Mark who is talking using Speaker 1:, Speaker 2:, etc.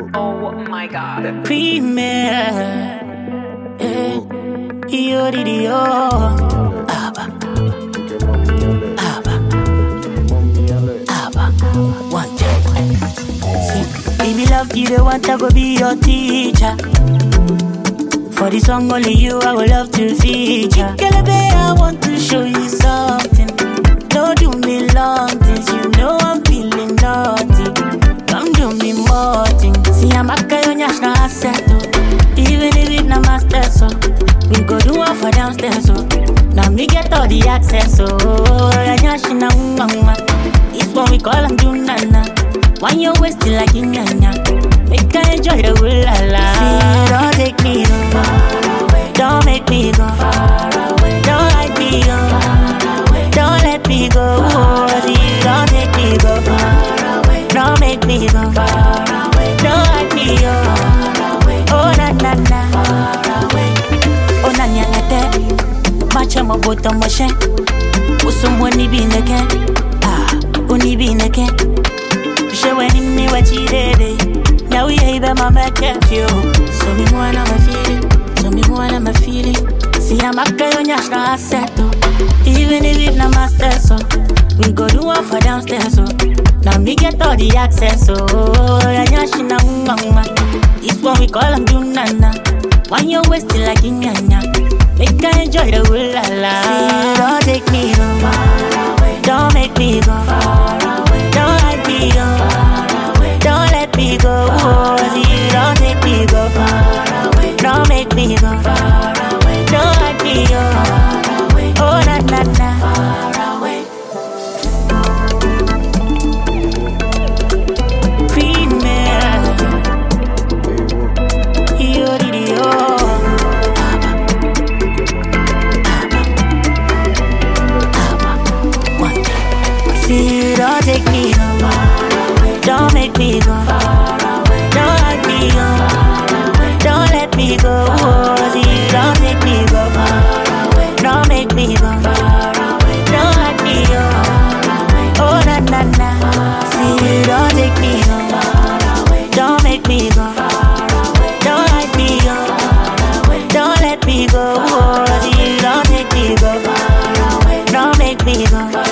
Speaker 1: Oh my god.
Speaker 2: Premier. Yo did yo. Abba. Abba. Abba. One time. See, baby love you the one to go be your teacher. For the song only you I would love to feature. Kelebe, I want to show you something. Don't do me long things, you know I'm feeling naughty. Come do me more things. See I'm a national asset, even if it's not master, so we go do one for downstairs, so now me get all the access, so it's what we call them Junana. Why you wasting like Inyanya? Make I enjoy the whole la. See, don't take me far away. Don't make me go far away. Don't let me go far away. Don't let me go. See, don't take me go far away. Don't make me go far away. Don't let me go far away. Oh na na na far away. Oh na nya ngate. Macha mo boto mo she. Usumbo ni bineke. Uni bineke. She when in me what you did. Now we ain't my back at you. So me more and I'm feeling. So me more and I'm feeling. See I'm a guy on your asset. Even if it's not master, so we go do one for downstairs, so now me get all the access, so it's what we call them Junana. Why you wasting like Inyanya? Make I enjoy the whole la. See, don't take me far away. Don't make me go far away. Don't let me go far away. Don't let me go. See, don't take me go far away. Don't make me go far away. Don't let me go far away. Oh na na na far away. Premier. Yo did yo. See, don't take me far away. Don't make me go far away. Don't let me go far away. Don't let me go. See, don't take me go far away. Don't make me go far away. Don't let me go far away. Oh na na na. See, don't take me far away. Don't make me go far away. Don't let me go far away. Don't let me go. See, don't take me go far away. Don't make me go far away.